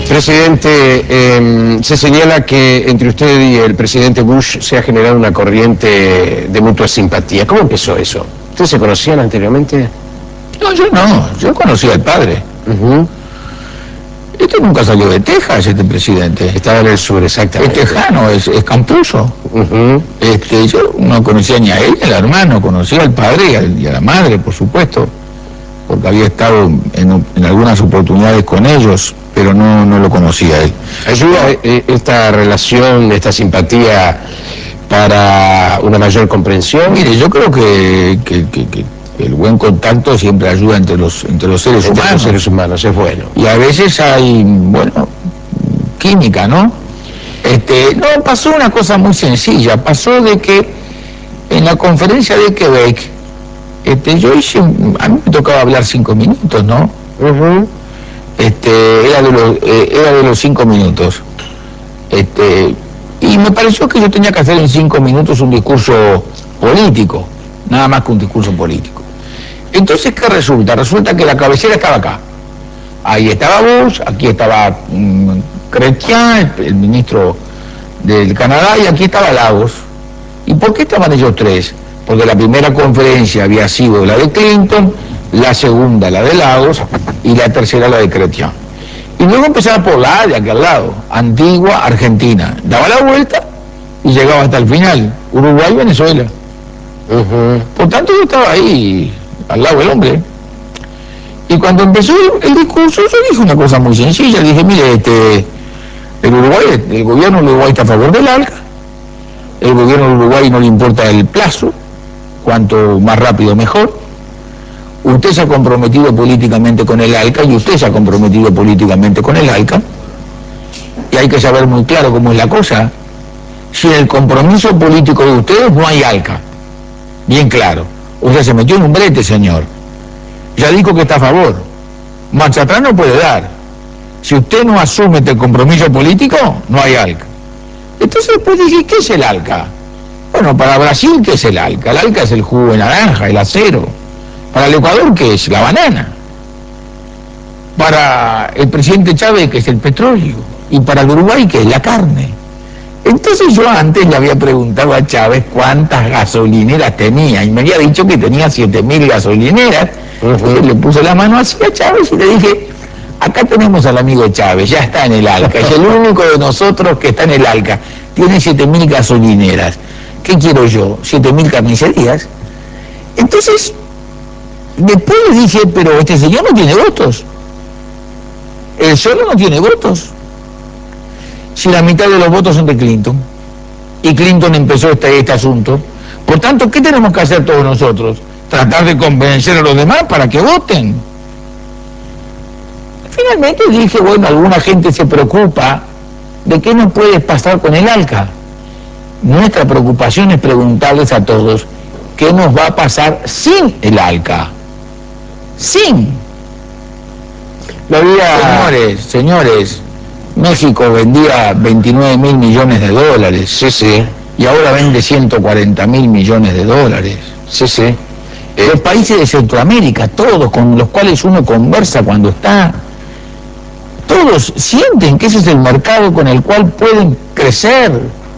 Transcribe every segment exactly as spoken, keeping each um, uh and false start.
Presidente, eh, se señala que entre usted y el presidente Bush se ha generado una corriente de mutua simpatía. ¿Cómo empezó eso? ¿Ustedes se conocían anteriormente? No, yo no, yo conocí al padre. Uh-huh. Este nunca salió de Texas, este presidente. Estaba en el sur, exactamente. Es tejano, es, es campuso. Uh-huh. Este, yo no conocía ni a él ni al hermano, conocía al padre y a, y a la madre, por supuesto, porque había estado en, en algunas oportunidades con ellos, pero no, no lo conocía a él. ¿Ayuda eh, esta relación, esta simpatía para una mayor comprensión? Mire, yo creo que, que, que, que el buen contacto siempre ayuda entre los, entre los seres entre humanos. los seres humanos, es bueno. Y a veces hay, bueno, química, ¿no? Este, no, pasó una cosa muy sencilla. Pasó de que en la conferencia de Quebec, este, yo hice, un, a mí me tocaba hablar cinco minutos, ¿no? Uh-huh. Este, era de los, eh, era de los cinco minutos. Este, y me pareció que yo tenía que hacer en cinco minutos un discurso político, nada más que un discurso político. Entonces, ¿qué resulta? Resulta que la cabecera estaba acá. Ahí estaba Bush, aquí estaba um, Chrétien, el, el ministro del Canadá, y aquí estaba Lagos. ¿Y por qué estaban ellos tres? Porque la primera conferencia había sido la de Clinton, la segunda la de Lagos y la tercera la de Chrétien. Y luego empezaba por la A de aquí al lado, Antigua, Argentina. Daba la vuelta y llegaba hasta el final, Uruguay, Venezuela. Uh-huh. Por tanto, yo estaba ahí, al lado del hombre. Y cuando empezó el, el discurso, yo dije una cosa muy sencilla. Dije, mire, este, el Uruguay, el gobierno del Uruguay está a favor del ALCA. El gobierno del Uruguay no le importa el plazo, cuanto más rápido mejor. Usted se ha comprometido políticamente con el ALCA y usted se ha comprometido políticamente con el ALCA. Y hay que saber muy claro cómo es la cosa. Sin el compromiso político de ustedes no hay ALCA. Bien claro. Usted se metió en un brete, señor. Ya dijo que está a favor. Marcha atrás no puede dar. Si usted no asume este compromiso político, no hay ALCA. Entonces después dije, ¿qué es el ALCA? Bueno, para Brasil, ¿qué es el ALCA? El ALCA es el jugo de naranja, el acero. Para el Ecuador, ¿qué es? La banana. Para el presidente Chávez, ¿qué es el petróleo? Y para el Uruguay, ¿qué es? La carne. Entonces yo antes le había preguntado a Chávez cuántas gasolineras tenía, y me había dicho que tenía siete mil gasolineras. Uh-huh. Le puse la mano así a Chávez y le dije, acá tenemos al amigo Chávez, ya está en el ALCA, es el único de nosotros que está en el ALCA, tiene siete mil gasolineras. ¿Qué quiero yo? siete mil carnicerías. Entonces, después le dije, pero este señor no tiene votos. Él solo no tiene votos. Si la mitad de los votos son de Clinton, y Clinton empezó este, este asunto, por tanto, ¿qué tenemos que hacer todos nosotros? Tratar de convencer a los demás para que voten. Finalmente dije, bueno, alguna gente se preocupa de qué nos puede pasar con el ALCA. Nuestra preocupación es preguntarles a todos qué nos va a pasar sin el ALCA. Sin. No había... Señores, señores, México vendía veintinueve mil millones de dólares. Sí, sí. Y ahora vende ciento cuarenta mil millones de dólares. Sí, sí. Eh, los países de Centroamérica, todos con los cuales uno conversa cuando está, todos sienten que ese es el mercado con el cual pueden crecer.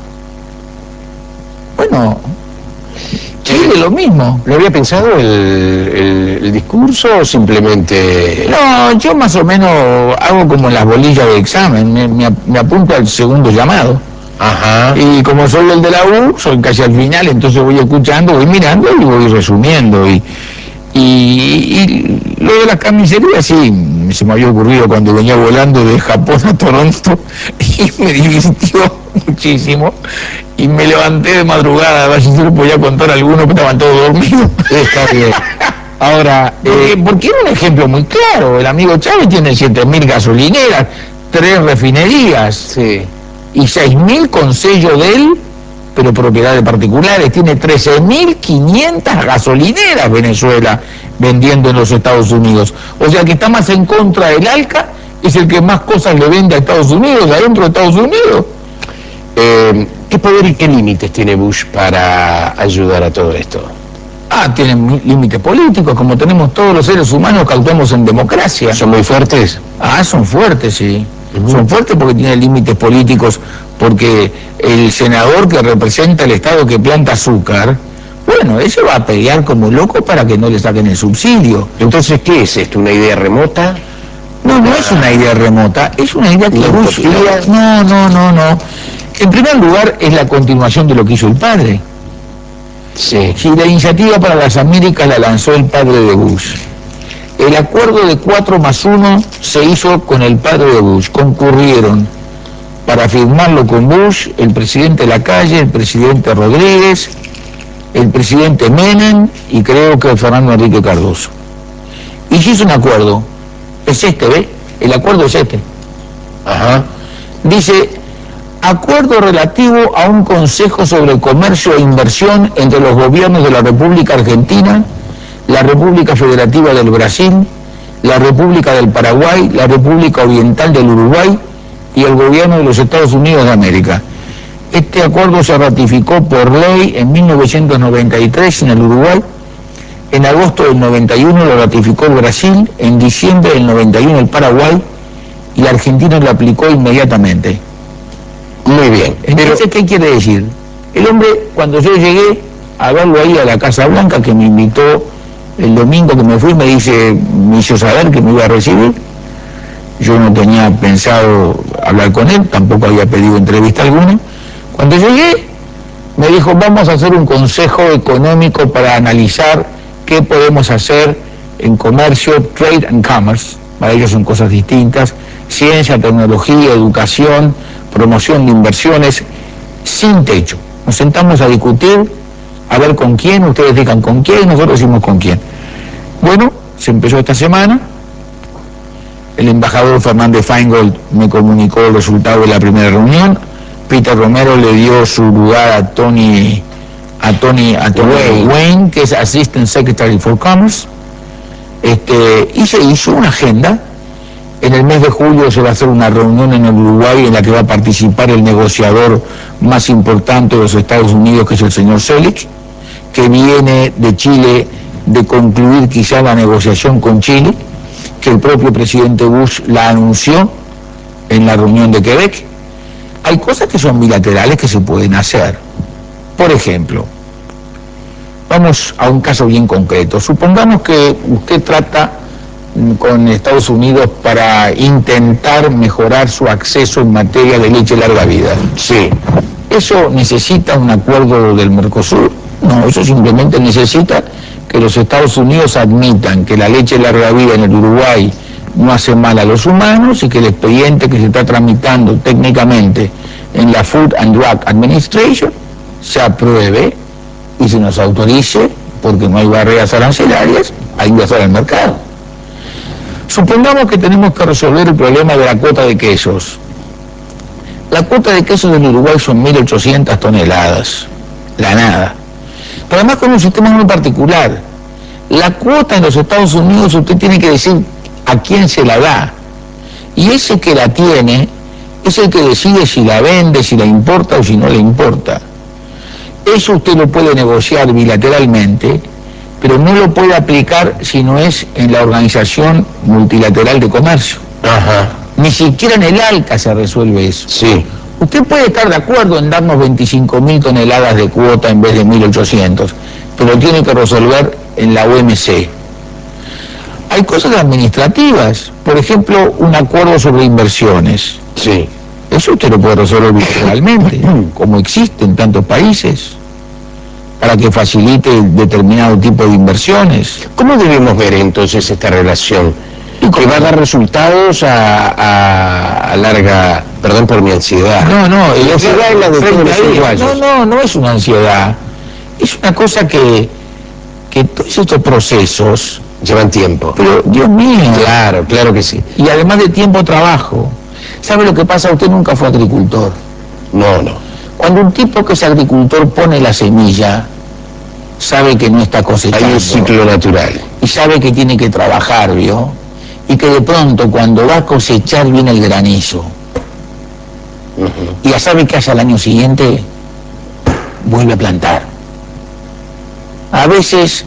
Bueno, Chile lo mismo. ¿Lo había pensado el, el, el discurso o simplemente...? No, yo más o menos hago como en las bolillas de examen, me, me, me apunto al segundo llamado. Ajá. Y como soy el de la U, soy casi al final, entonces voy escuchando, voy mirando y voy resumiendo. Y, y, y lo de las carnicerías, sí, se me había ocurrido cuando venía volando de Japón a Toronto y me divirtió muchísimo. Y me levanté de madrugada, a ver si se lo podía contar a alguno, que estaban todos dormidos. Está bien. Ahora, eh, porque era un ejemplo muy claro. El amigo Chávez tiene siete mil gasolineras, tres refinerías. Sí. Y seis mil con sello de él, pero propiedad de particulares. Tiene trece mil quinientas gasolineras Venezuela vendiendo en los Estados Unidos. O sea que está más en contra del ALCA, es el que más cosas le vende a Estados Unidos, adentro de Estados Unidos. Eh, ¿Qué poder y qué límites tiene Bush para ayudar a todo esto? Ah, tienen límites políticos, como tenemos todos los seres humanos que actuamos en democracia. ¿Son muy fuertes? Ah, son fuertes, sí. Uh-huh. Son fuertes porque tienen límites políticos, porque el senador que representa el Estado que planta azúcar, bueno, ese va a pelear como loco para que no le saquen el subsidio. Entonces, ¿qué es esto? ¿Una idea remota? No, no es una idea remota, es una idea que Bush... No, no, no, no. En primer lugar, es la continuación de lo que hizo el padre. Sí. Si la iniciativa para las Américas la lanzó el padre de Bush, el acuerdo de cuatro más uno se hizo con el padre de Bush. Concurrieron para firmarlo con Bush el presidente Lacalle, el presidente Rodríguez, el presidente Menem y creo que Fernando Enrique Cardoso. Y se hizo un acuerdo. Es este, ¿ve? El acuerdo es este. Ajá. Dice, acuerdo relativo a un consejo sobre comercio e inversión entre los gobiernos de la República Argentina, la República Federativa del Brasil, la República del Paraguay, la República Oriental del Uruguay y el gobierno de los Estados Unidos de América. Este acuerdo se ratificó por ley en mil novecientos noventa y tres en el Uruguay, en agosto del noventa y uno lo ratificó el Brasil, en diciembre del noventa y uno el Paraguay y la Argentina lo aplicó inmediatamente. Muy bien. Entonces, pero, ¿qué quiere decir? El hombre, cuando yo llegué a verlo ahí a la Casa Blanca, que me invitó el domingo que me fui, me dice, me hizo saber que me iba a recibir. Yo no tenía pensado hablar con él, tampoco había pedido entrevista alguna. Cuando llegué, me dijo, vamos a hacer un consejo económico para analizar qué podemos hacer en comercio, trade and commerce, para ellos son cosas distintas, ciencia, tecnología, educación, promoción de inversiones, sin techo. Nos sentamos a discutir, a ver con quién, ustedes digan con quién, nosotros decimos con quién. Bueno, se empezó esta semana, el embajador Fernández Feingold me comunicó el resultado de la primera reunión, Peter Romero le dio su lugar a Tony... a Tony, a Tony Wayne. Wayne, que es Assistant Secretary for Commerce, este, y se hizo una agenda. En el mes de julio se va a hacer una reunión en el Uruguay en la que va a participar el negociador más importante de los Estados Unidos, que es el señor Selig, que viene de Chile de concluir quizá la negociación con Chile, que el propio presidente Bush la anunció en la reunión de Quebec. Hay cosas que son bilaterales que se pueden hacer. Por ejemplo, vamos a un caso bien concreto. Supongamos que usted trata con Estados Unidos para intentar mejorar su acceso en materia de leche larga vida. Sí. ¿Eso necesita un acuerdo del Mercosur? No, eso simplemente necesita que los Estados Unidos admitan que la leche larga vida en el Uruguay no hace mal a los humanos y que el expediente que se está tramitando técnicamente en la Food and Drug Administration se apruebe y se nos autorice, porque no hay barreras arancelarias, a ingresar al mercado. Supongamos que tenemos que resolver el problema de la cuota de quesos. La cuota de quesos del Uruguay son mil ochocientas toneladas, la nada. Pero además con un sistema muy particular. La cuota en los Estados Unidos usted tiene que decir a quién se la da. Y ese que la tiene es el que decide si la vende, si la importa o si no le importa. Eso usted lo puede negociar bilateralmente, pero no lo puede aplicar si no es en la Organización Multilateral de Comercio. Ajá. Ni siquiera en el ALCA se resuelve eso. Sí. Usted puede estar de acuerdo en darnos veinticinco mil toneladas de cuota en vez de mil ochocientos, pero tiene que resolver en la O M C. Hay cosas administrativas, por ejemplo, un acuerdo sobre inversiones. Sí. Eso usted lo puede resolver bilateralmente, como existe en tantos países, para que facilite determinado tipo de inversiones. ¿Cómo debemos ver entonces esta relación? Que va a dar resultados a, a, a larga... Perdón por mi ansiedad. No, no, la ansiedad es la de todos los uruguayos. No, no, no es una ansiedad. Es una cosa que, que todos estos procesos... llevan tiempo. Pero, Dios mío. Claro, claro que sí. Y además de tiempo, trabajo. ¿Sabe lo que pasa? Usted nunca fue agricultor. No, no. Cuando un tipo que es agricultor pone la semilla, sabe que no está cosechando. Hay un ciclo natural. Y sabe que tiene que trabajar, ¿vio? Y que de pronto, cuando va a cosechar, viene el granizo. Uh-huh. Y ya sabe que hace al año siguiente, vuelve a plantar. A veces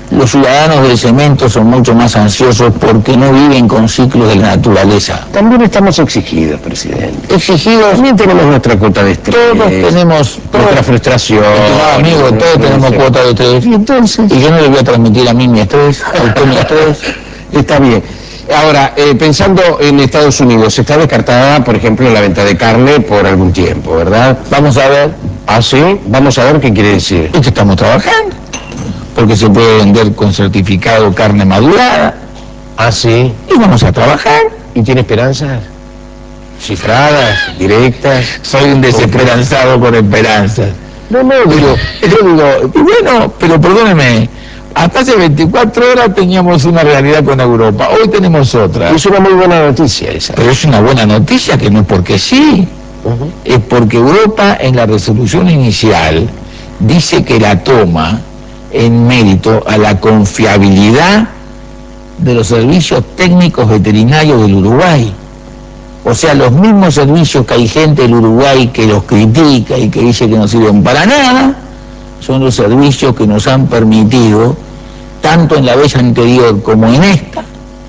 Los ciudadanos del cemento son mucho más ansiosos porque no viven con ciclos de la naturaleza. También estamos exigidos, presidente. Exigidos. También tenemos nuestra cuota de estrés. Todos tenemos nuestra frustración. Estimado amigo, todos tenemos cuota de estrés. Y entonces. Y yo no le voy a transmitir a mí mi estrés, a usted mi estrés. Está bien. Ahora, eh, pensando en Estados Unidos, está descartada, por ejemplo, la venta de carne por algún tiempo, ¿verdad? Vamos a ver. ¿Ah, sí? Vamos a ver qué quiere decir. Es que estamos trabajando. Porque se puede vender con certificado carne madurada. Ah, sí. Y vamos a trabajar. ¿Y tiene esperanzas? ¿Cifradas? ¿Directas? Soy un desesperanzado con esperanzas. No, no, digo, yo digo, y bueno, pero perdóneme, hasta hace veinticuatro horas teníamos una realidad con Europa, hoy tenemos otra. Es una muy buena noticia esa. Pero es una buena noticia que no es porque sí, uh-huh. Es porque Europa en la resolución inicial dice que la toma en mérito a la confiabilidad de los servicios técnicos veterinarios del Uruguay. O sea, los mismos servicios que hay gente del Uruguay que los critica y que dice que no sirven para nada, son los servicios que nos han permitido, tanto en la vez anterior como en esta,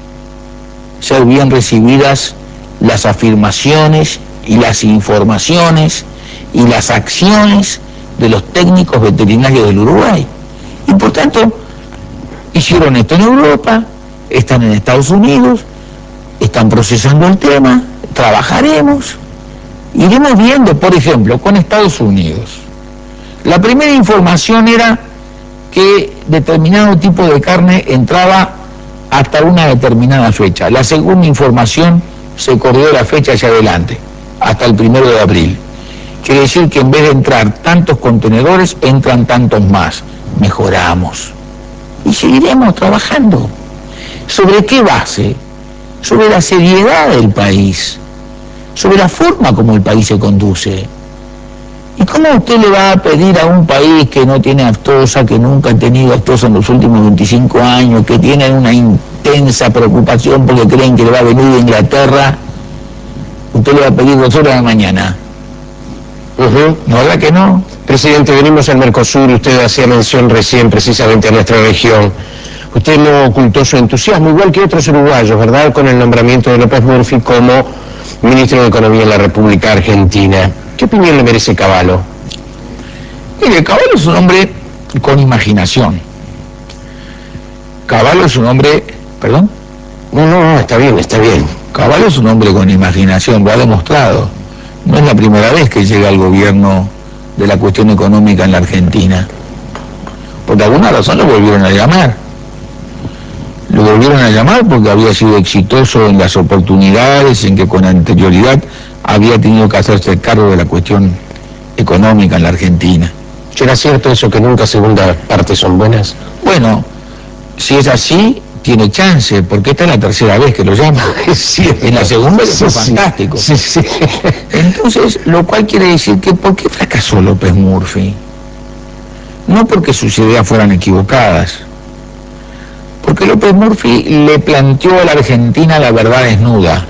ser bien recibidas las afirmaciones y las informaciones y las acciones de los técnicos veterinarios del Uruguay. Y por tanto, hicieron esto en Europa, están en Estados Unidos, están procesando el tema, trabajaremos, iremos viendo, por ejemplo, con Estados Unidos. La primera información era que determinado tipo de carne entraba hasta una determinada fecha. La segunda información se corrió la fecha hacia adelante, hasta el primero de abril. Quiere decir que en vez de entrar tantos contenedores, entran tantos más. Mejoramos. Y seguiremos trabajando. ¿Sobre qué base? Sobre la seriedad del país, sobre la forma como el país se conduce. ¿Y cómo usted le va a pedir a un país que no tiene aftosa, que nunca ha tenido aftosa en los últimos veinticinco años, que tienen una intensa preocupación porque creen que le va a venir de Inglaterra, usted le va a pedir dos horas de la mañana? Uh-huh. ¿No, verdad que no? Presidente, venimos al Mercosur, usted hacía mención recién precisamente a nuestra región. Usted no ocultó su entusiasmo, igual que otros uruguayos, ¿verdad?, con el nombramiento de López Murphy como ministro de Economía en la República Argentina. ¿Qué opinión le merece Cavallo? Mire, Cavallo es un hombre con imaginación. Cavallo es un hombre... ¿Perdón? No, no, no, está bien, está bien. Cavallo es un hombre con imaginación, lo ha demostrado. No es la primera vez que llega al gobierno de la cuestión económica en la Argentina. Por alguna razón lo volvieron a llamar. Lo volvieron a llamar porque había sido exitoso en las oportunidades en que con anterioridad había tenido que hacerse cargo de la cuestión económica en la Argentina. ¿Será cierto eso que nunca segundas partes son buenas? Bueno, si es así, tiene chance, porque esta es la tercera vez que lo llama. Sí, en la segunda sí, fue sí, fantástico. Sí, sí. Entonces, lo cual quiere decir que ¿por qué fracasó López Murphy? No porque sus ideas fueran equivocadas, porque López Murphy le planteó a la Argentina la verdad desnuda.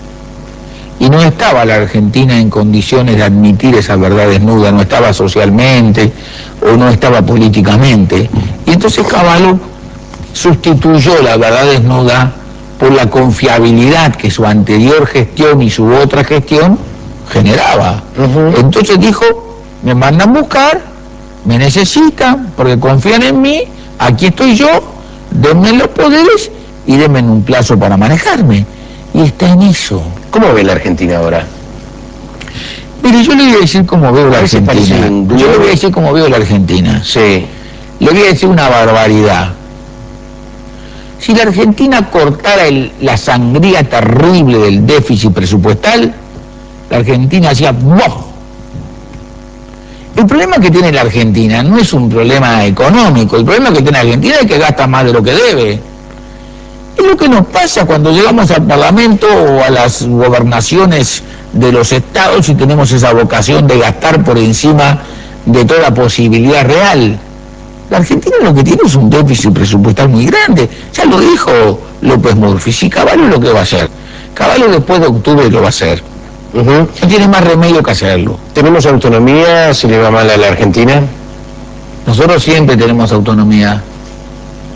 Y no estaba la Argentina en condiciones de admitir esa verdad desnuda, no estaba socialmente o no estaba políticamente. Y entonces Cavallo sustituyó la verdad desnuda por la confiabilidad que su anterior gestión y su otra gestión generaba. Uh-huh. Entonces dijo, me mandan a buscar, me necesitan, porque confían en mí, aquí estoy yo, denme los poderes y denme un plazo para manejarme. Y está en eso. ¿Cómo ve la Argentina ahora? Mire, yo le voy a decir cómo veo la Argentina. Yo le voy a decir cómo veo la Argentina. Sí. Le voy a decir una barbaridad. Si la Argentina cortara el, la sangría terrible del déficit presupuestal, la Argentina hacía ¡boh! El problema que tiene la Argentina no es un problema económico, el problema que tiene la Argentina es que gasta más de lo que debe. Es lo que nos pasa cuando llegamos al Parlamento o a las gobernaciones de los estados y tenemos esa vocación de gastar por encima de toda posibilidad real. La Argentina lo que tiene es un déficit presupuestal muy grande. Ya lo dijo López Murphy. Si Cavallo lo que va a hacer. Cavallo después de octubre lo va a hacer. Uh-huh. No tiene más remedio que hacerlo. ¿Tenemos autonomía si le va mal a la Argentina? Nosotros siempre tenemos autonomía.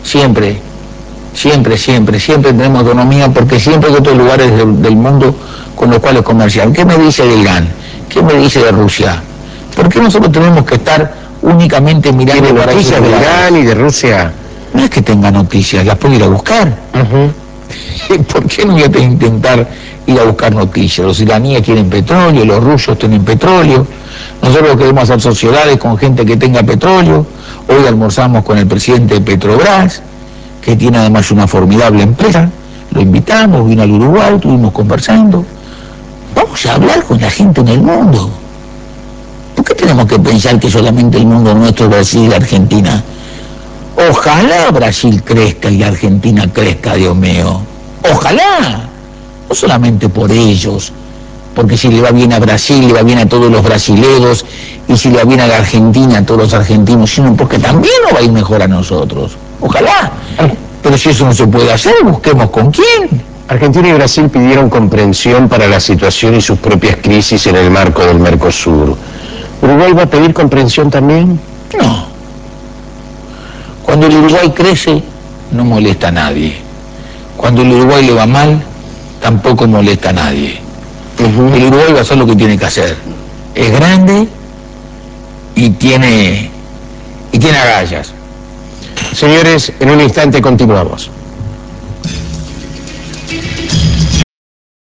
siempre, siempre, siempre, siempre tenemos autonomía porque siempre hay otros lugares del, del mundo con los cuales comerciar. ¿Qué me dice de Irán? ¿Qué me dice de Rusia? ¿Por qué nosotros tenemos que estar únicamente mirando ¿Tiene para noticias esos de lugares? Irán y de Rusia? No es que tenga noticias, las puedo ir a buscar. Uh-huh. ¿Por qué no voy a intentar ir a buscar noticias? Los iraníes quieren petróleo, los rusos tienen petróleo, nosotros queremos hacer sociedades con gente que tenga petróleo. Hoy almorzamos con el presidente de Petrobras, que tiene además una formidable empresa, lo invitamos, vino al Uruguay, estuvimos conversando. Vamos a hablar con la gente en el mundo. ¿Por qué tenemos que pensar que solamente el mundo nuestro es Brasil y la Argentina? Ojalá Brasil crezca y la Argentina crezca, Dios mío. Ojalá. No solamente por ellos, porque si le va bien a Brasil, le va bien a todos los brasileños, y si le va bien a la Argentina, a todos los argentinos, sino porque también nos va a ir mejor a nosotros. Ojalá. Pero si eso no se puede hacer, busquemos con quién. Argentina y Brasil pidieron comprensión para la situación y sus propias crisis en el marco del Mercosur. ¿Uruguay va a pedir comprensión también? No. Cuando el Uruguay crece, no molesta a nadie. Cuando el Uruguay le va mal, tampoco molesta a nadie. Uh-huh. El Uruguay va a hacer lo que tiene que hacer. Es grande y tiene, y tiene agallas. Señores, en un instante continuamos.